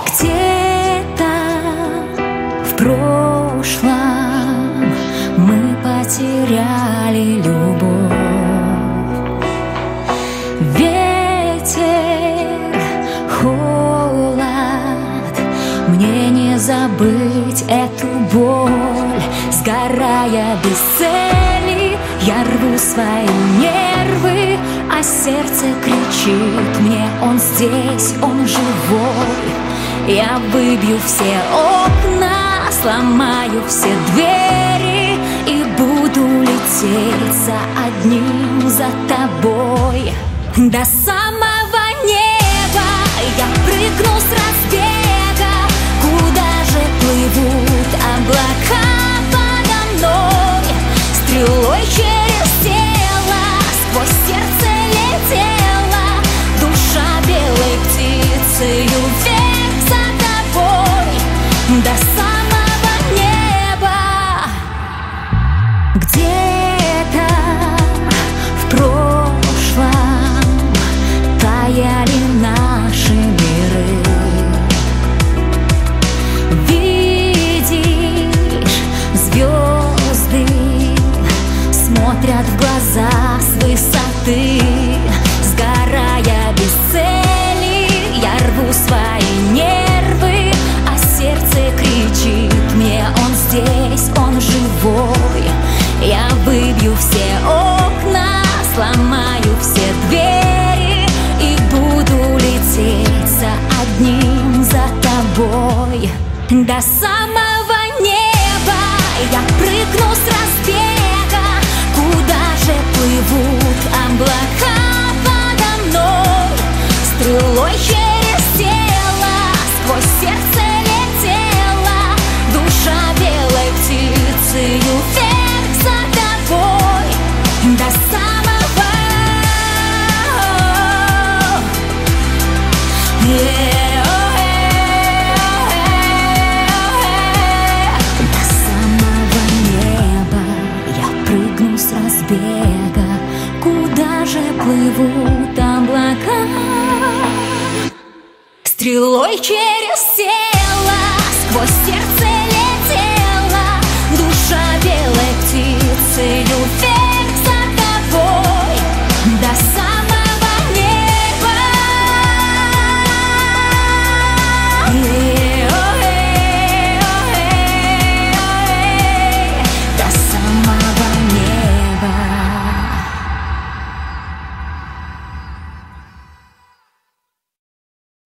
Где-то в прошлом мы потеряли любовь. Ветер, холод, мне не забыть эту боль. Сгорая без цели, я рву свои нервы, а сердце кричит мне: он здесь, он живой. Я выбью все окна, сломаю все двери и буду лететь за одним, за тобой. До самого неба я прыгну с разбега. Куда же плывут облака подо мной? Стрелой через тело, сквозь сердце летела душа белой птицею вверх за тобой. До самого неба. Где-то в прошлом таяли наши миры. Видишь, звезды смотрят в глаза с высоты. Сгорая без цели, я рву свои нервы, а сердце кричит мне: он здесь, он живой. Я выбью все окна, сломаю все двери и буду лететь за одним, за тобой. До самого неба я прыгну с разбега. Куда же плывут облака подо мной? Стрелой через тело, сквозь сердце летела душа белой птицею вверх за тобой. До самого до самого неба я прыгну с разбега. Куда же плывут облака? Стрелой через тело, сквозь сердце